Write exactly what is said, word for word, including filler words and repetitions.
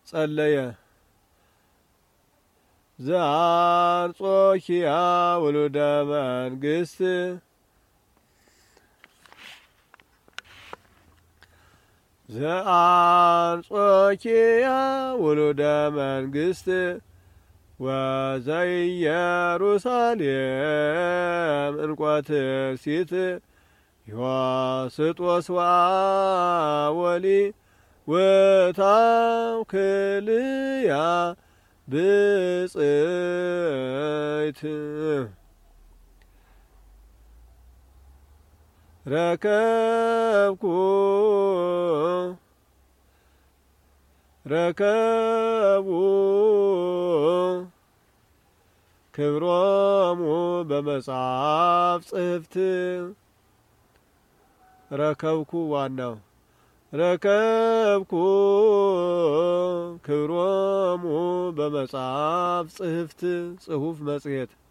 ጸለየ ዘአንጾኪያ ወሉደ መንግስት ዘአንጾኪያ ወሉደ መንግስት ወዘኢየሩሳሌም እንቈትርሲት ዮስጦስ ወአወሊ ወታውክልያ ብጽይት ረከብኩ ረከቡ ክብሮሙ በመጽሐፍ ጽሕፍት ረከብኩ ዋናው ረከብኩ ክብሮሙ በመጽሐፍ ጽሕፍት ጽሑፍ መጽሔት